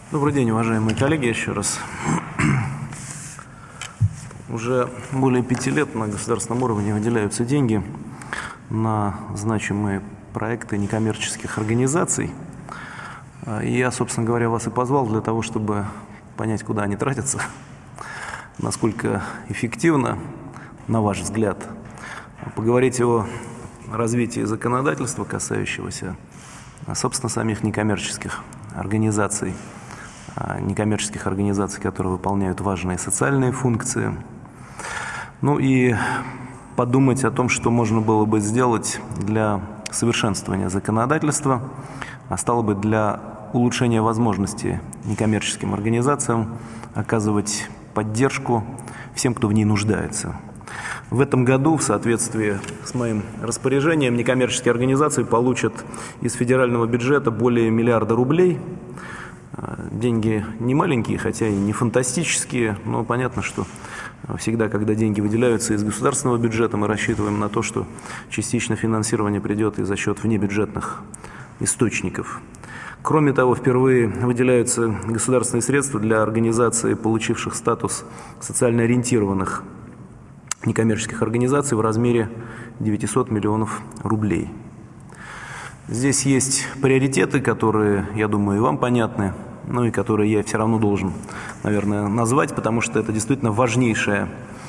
Добрый день, уважаемые коллеги, еще раз. Уже более 5 лет на государственном уровне выделяются деньги на значимые проекты некоммерческих организаций. И я, собственно говоря, вас и позвал для того, чтобы понять, куда они тратятся, насколько эффективно, на ваш взгляд, поговорить о развитии законодательства, касающегося, собственно, самих некоммерческих организаций, которые выполняют важные социальные функции. Ну и подумать о том, что можно было бы сделать для совершенствования законодательства, а стало быть, для улучшения возможностей некоммерческим организациям оказывать поддержку всем, кто в ней нуждается. В этом году, в соответствии с моим распоряжением, некоммерческие организации получат из федерального бюджета более 1 миллиарда рублей. Деньги не маленькие, хотя и не фантастические, но понятно, что всегда, когда деньги выделяются из государственного бюджета, мы рассчитываем на то, что частично финансирование придет и за счет внебюджетных источников. Кроме того, впервые выделяются государственные средства для организаций, получивших статус социально ориентированных некоммерческих организаций в размере 900 миллионов рублей. Здесь есть приоритеты, которые, я думаю, и вам понятны, но и которые я все равно должен, наверное, назвать, потому что это действительно важнейшая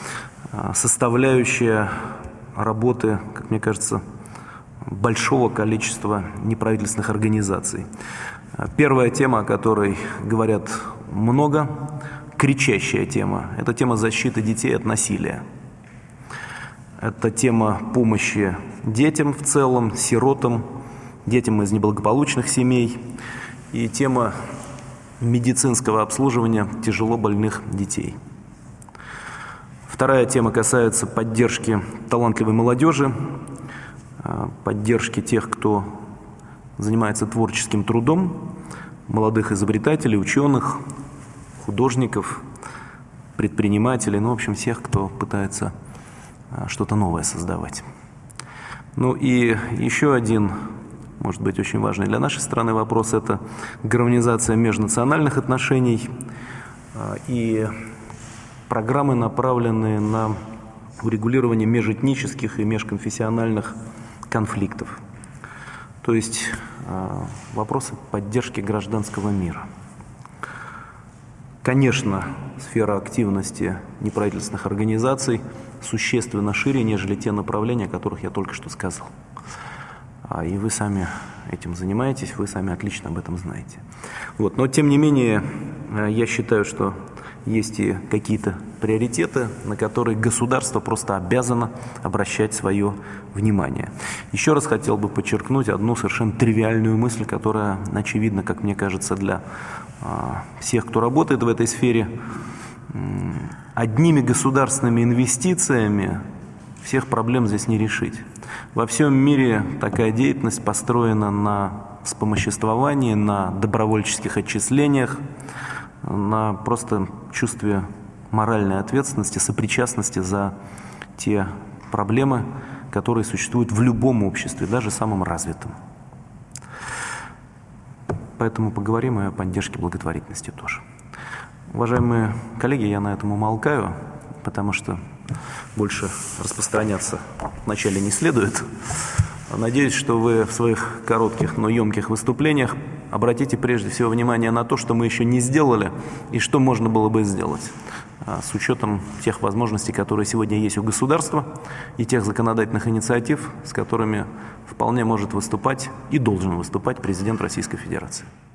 составляющая работы, как мне кажется, большого количества неправительственных организаций. Первая тема, о которой говорят много, кричащая тема, это тема защиты детей от насилия. Это тема помощи детям в целом, сиротам, детям из неблагополучных семей и тема медицинского обслуживания тяжело больных детей. Вторая тема касается поддержки талантливой молодежи, поддержки тех, кто занимается творческим трудом, молодых изобретателей, ученых, художников, предпринимателей, в общем, всех, кто пытается что-то новое создавать. Ну и еще один, может быть, очень важный для нашей страны вопрос – это гармонизация межнациональных отношений и программы, направленные на урегулирование межэтнических и межконфессиональных конфликтов. То есть вопросы поддержки гражданского мира. Конечно, сфера активности неправительственных организаций существенно шире, нежели те направления, о которых я только что сказал. И вы сами этим занимаетесь, вы сами отлично об этом знаете. Но, тем не менее, я считаю, что есть и какие-то приоритеты, на которые государство просто обязано обращать свое внимание. Еще раз хотел бы подчеркнуть одну совершенно тривиальную мысль, которая очевидна, как мне кажется, для всех, кто работает в этой сфере. Одними государственными инвестициями всех проблем здесь не решить. Во всем мире такая деятельность построена на вспомоществовании, на добровольческих отчислениях, на просто чувстве моральной ответственности, сопричастности за те проблемы, которые существуют в любом обществе, даже самом развитом. Поэтому поговорим и о поддержке благотворительности тоже. Уважаемые коллеги, я на этом умолкаю, потому что больше распространяться вначале не следует. Надеюсь, что вы в своих коротких, но емких выступлениях обратите прежде всего внимание на то, что мы еще не сделали и что можно было бы сделать с учетом тех возможностей, которые сегодня есть у государства, и тех законодательных инициатив, с которыми вполне может выступать и должен выступать президент Российской Федерации.